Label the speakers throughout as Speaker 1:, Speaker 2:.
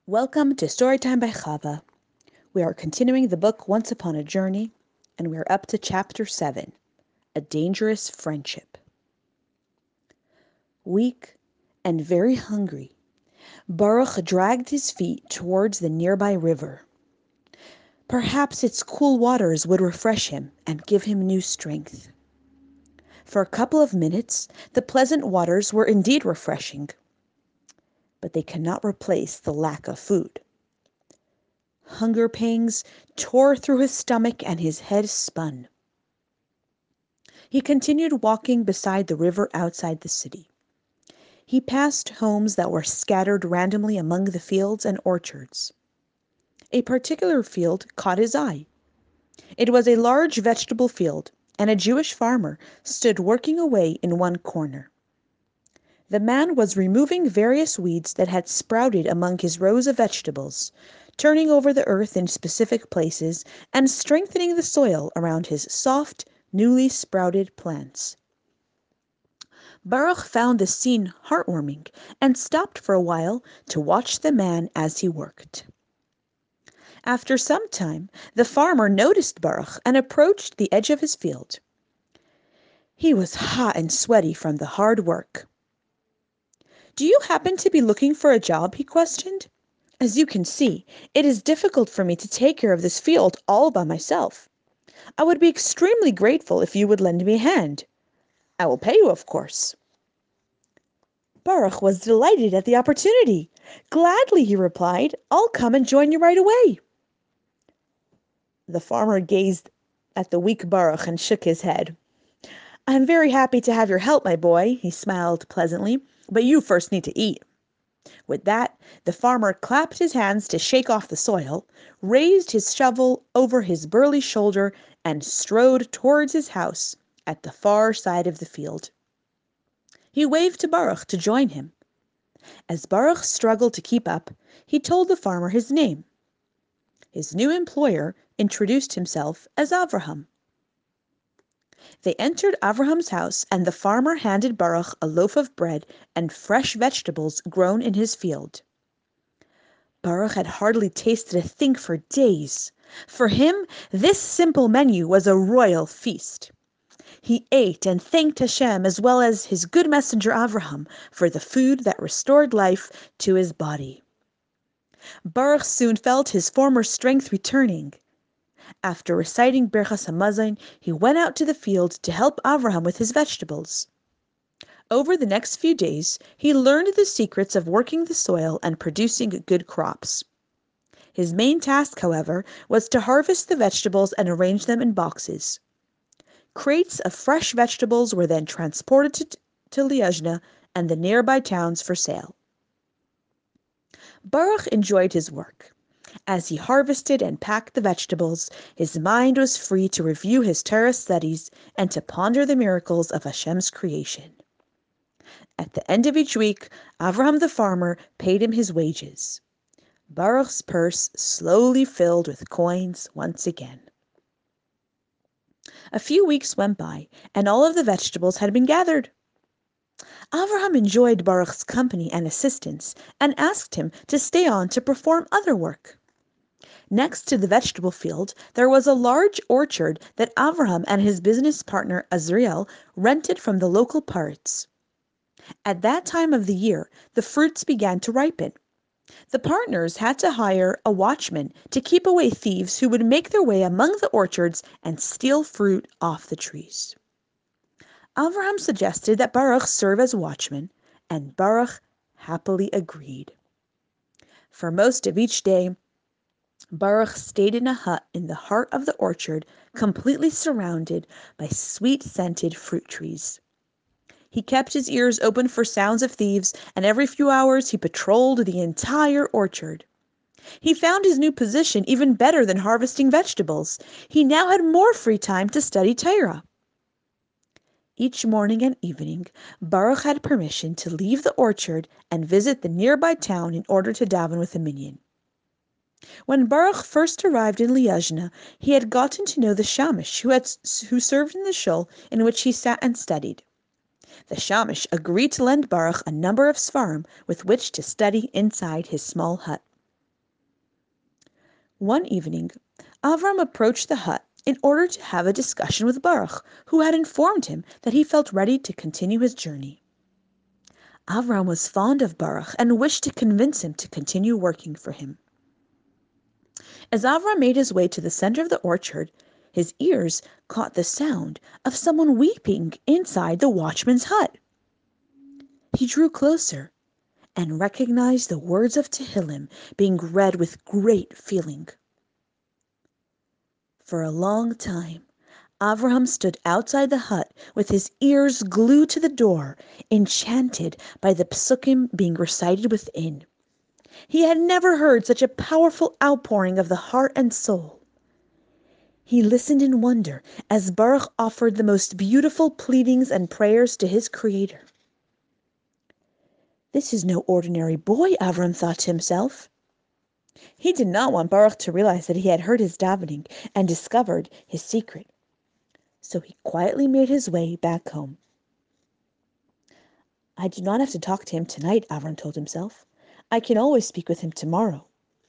Speaker 1: Welcome to Storytime by Chava. We are continuing the book Once Upon a Journey, and we are up to Chapter 7, A Dangerous Friendship. Weak and very hungry, Baruch dragged his feet towards the nearby river. Perhaps its cool waters would refresh him and give him new strength. For a couple of minutes, the pleasant waters were indeed refreshing, but they cannot replace the lack of food. Hunger pangs tore through his stomach and his head spun. He continued walking beside the river outside the city. He passed homes that were scattered randomly among the fields and orchards. A particular field caught his eye. It was a large vegetable field, and a Jewish farmer stood working away in one corner. The man was removing various weeds that had sprouted among his rows of vegetables, turning over the earth in specific places, and strengthening the soil around his soft, newly sprouted plants. Baruch found the scene heartwarming and stopped for a while to watch the man as he worked. After some time, the farmer noticed Baruch and approached the edge of his field. He was hot and sweaty from the hard work. "Do you happen to be looking for a job?" he questioned. "As you can see, it is difficult for me to take care of this field all by myself. I would be extremely grateful if you would lend me a hand. I will pay you, of course." Baruch was delighted at the opportunity. "Gladly," he replied. "I'll come and join you right away." The farmer gazed at the weak Baruch and shook his head. "I'm very happy to have your help, my boy," he smiled pleasantly, "but you first need to eat." With that, the farmer clapped his hands to shake off the soil, raised his shovel over his burly shoulder, and strode towards his house at the far side of the field. He waved to Baruch to join him. As Baruch struggled to keep up, he told the farmer his name. His new employer introduced himself as Avraham. They entered Avraham's house, and the farmer handed Baruch a loaf of bread and fresh vegetables grown in his field. Baruch had hardly tasted a thing for days. For him, this simple menu was a royal feast. He ate and thanked Hashem as well as his good messenger Avraham for the food that restored life to his body. Baruch soon felt his former strength returning. After reciting Birchas Hamazon, he went out to the field to help Avraham with his vegetables. Over the next few days, he learned the secrets of working the soil and producing good crops. His main task, however, was to harvest the vegetables and arrange them in boxes. Crates of fresh vegetables were then transported to Liozna and the nearby towns for sale. Baruch enjoyed his work. As he harvested and packed the vegetables, his mind was free to review his Torah studies and to ponder the miracles of Hashem's creation. At the end of each week, Avraham the farmer paid him his wages. Baruch's purse slowly filled with coins once again. A few weeks went by, and all of the vegetables had been gathered. Avraham enjoyed Baruch's company and assistance and asked him to stay on to perform other work. Next to the vegetable field, there was a large orchard that Avraham and his business partner Azriel rented from the local parrots. At that time of the year, the fruits began to ripen. The partners had to hire a watchman to keep away thieves who would make their way among the orchards and steal fruit off the trees. Avraham suggested that Baruch serve as watchman, and Baruch happily agreed. For most of each day, Baruch stayed in a hut in the heart of the orchard, completely surrounded by sweet-scented fruit trees. He kept his ears open for sounds of thieves, and every few hours he patrolled the entire orchard. He found his new position even better than harvesting vegetables. He now had more free time to study Torah. Each morning and evening, Baruch had permission to leave the orchard and visit the nearby town in order to daven with a minyan. When Baruch first arrived in Liozna, he had gotten to know the Shamish who served in the shul in which he sat and studied. The Shamish agreed to lend Baruch a number of Sfarim with which to study inside his small hut. One evening, Avram approached the hut in order to have a discussion with Baruch, who had informed him that he felt ready to continue his journey. Avram was fond of Baruch and wished to convince him to continue working for him. As Avram made his way to the center of the orchard, his ears caught the sound of someone weeping inside the watchman's hut. He drew closer and recognized the words of Tehillim being read with great feeling. For a long time, Avraham stood outside the hut with his ears glued to the door, enchanted by the psukim being recited within. He had never heard such a powerful outpouring of the heart and soul. He listened in wonder as Baruch offered the most beautiful pleadings and prayers to his Creator. This is no ordinary boy, Avram thought to himself. He did not want Baruch to realize that he had heard his davening and discovered his secret. So he quietly made his way back home. I do not have to talk to him tonight, Avram told himself. I can always speak with him tomorrow.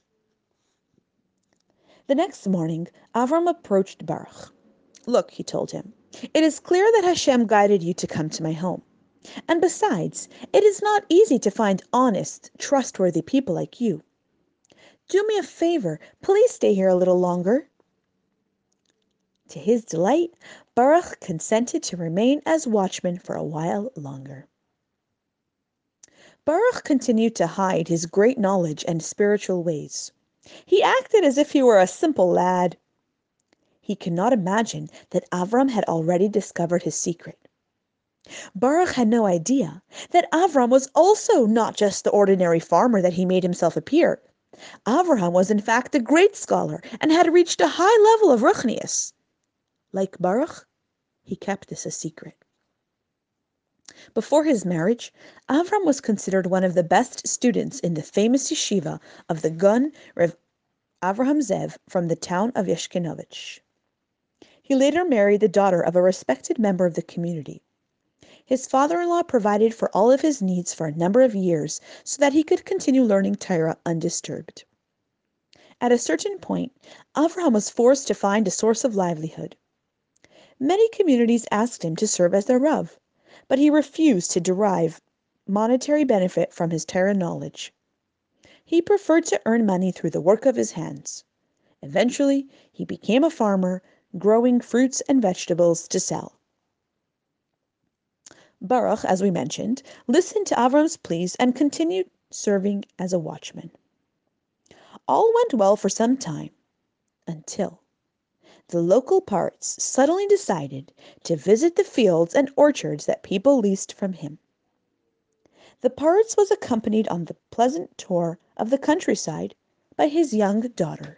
Speaker 1: The next morning, Avram approached Baruch. Look, he told him, it is clear that Hashem guided you to come to my home. And besides, it is not easy to find honest, trustworthy people like you. Do me a favor, please stay here a little longer. To his delight, Baruch consented to remain as watchman for a while longer. Baruch continued to hide his great knowledge and spiritual ways. He acted as if he were a simple lad. He could not imagine that Avram had already discovered his secret. Baruch had no idea that Avram was also not just the ordinary farmer that he made himself appear. Avraham was in fact a great scholar and had reached a high level of ruchnius. Like Baruch, he kept this a secret. Before his marriage, Avram was considered one of the best students in the famous yeshiva of the Gun Rev. Avraham Zev from the town of Yeshkenovich. He later married the daughter of a respected member of the community. His father-in-law provided for all of his needs for a number of years so that he could continue learning Torah undisturbed. At a certain point, Avraham was forced to find a source of livelihood. Many communities asked him to serve as their Rav, but he refused to derive monetary benefit from his Torah knowledge. He preferred to earn money through the work of his hands. Eventually, he became a farmer, growing fruits and vegetables to sell. Baruch, as we mentioned, listened to Avram's pleas and continued serving as a watchman. All went well for some time, until the local parts suddenly decided to visit the fields and orchards that people leased from him. The parts was accompanied on the pleasant tour of the countryside by his young daughter.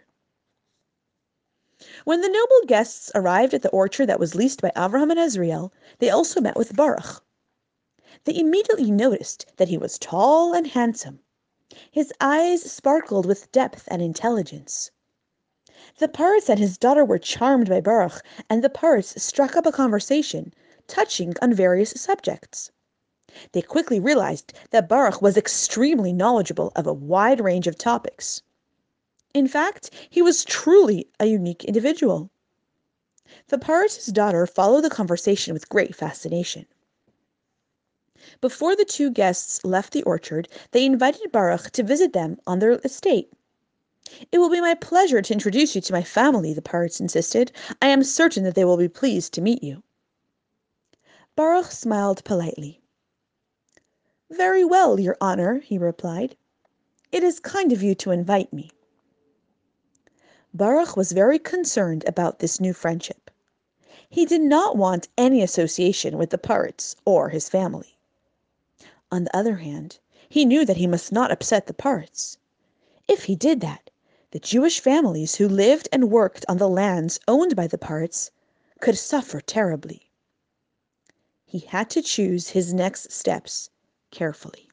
Speaker 1: When the noble guests arrived at the orchard that was leased by Avraham and Azriel, they also met with Baruch. They immediately noticed that he was tall and handsome. His eyes sparkled with depth and intelligence. The parrots and his daughter were charmed by Baruch, and the parrots struck up a conversation, touching on various subjects. They quickly realized that Baruch was extremely knowledgeable of a wide range of topics. In fact, he was truly a unique individual. The parrot's daughter followed the conversation with great fascination. Before the two guests left the orchard, they invited Baruch to visit them on their estate. It will be my pleasure to introduce you to my family, the parrots insisted. I am certain that they will be pleased to meet you. Baruch smiled politely. Very well, Your Honor, he replied. It is kind of you to invite me. Baruch was very concerned about this new friendship. He did not want any association with the parrots or his family. On the other hand, he knew that he must not upset the parrots. If he did that, the Jewish families who lived and worked on the lands owned by the parrots could suffer terribly. He had to choose his next steps carefully.